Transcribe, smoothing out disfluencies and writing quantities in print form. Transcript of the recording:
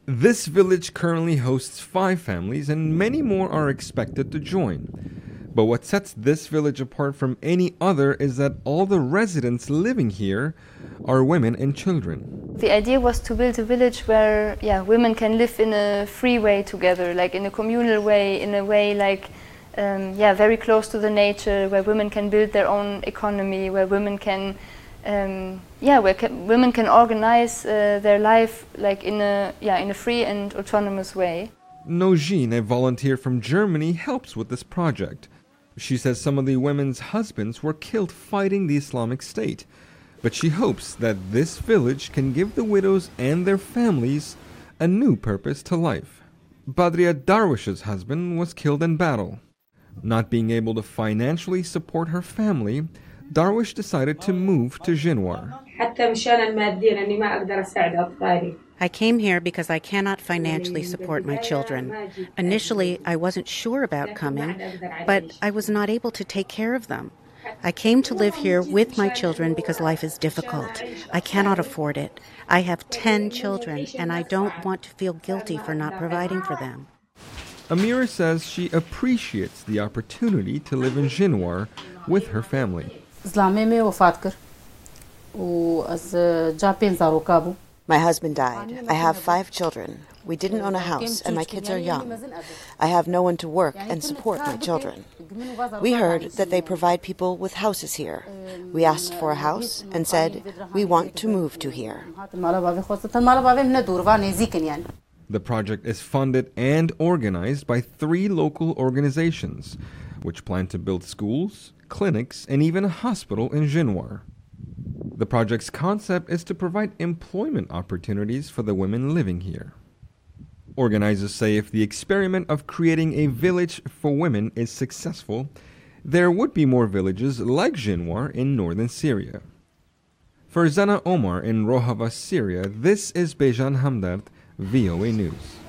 This village currently hosts 5 families and many more are expected to join. But what sets this village apart from any other is that all the residents living here are women and children. The idea was to build a village where women can live in a free way together, like in a communal way, in a way like very close to the nature, where women can build their own economy, where women can women can organize their life like in a free and autonomous way. Nojin, a volunteer from Germany, helps with this project. She says some of the women's husbands were killed fighting the Islamic State, but she hopes that this village can give the widows and their families a new purpose to life. Badria Darwish's husband was killed in battle. Not being able to financially support her family, Darwish decided to move to Jinwar. I came here because I cannot financially support my children. Initially, I wasn't sure about coming, but I was not able to take care of them. I came to live here with my children because life is difficult. I cannot afford it. I have 10 children, and I don't want to feel guilty for not providing for them. Amira says she appreciates the opportunity to live in Jinwar with her family. My husband died. I have 5 children. We didn't own a house, and my kids are young. I have no one to work and support my children. We heard that they provide people with houses here. We asked for a house and said, we want to move to here. The project is funded and organized by 3 local organizations, which plan to build schools, clinics, and even a hospital in Jinwar. The project's concept is to provide employment opportunities for the women living here. Organizers say if the experiment of creating a village for women is successful, there would be more villages like Jinwar in northern Syria. For Zana Omar in Rojava, Syria, this is Bejan Hamdard, VOA News.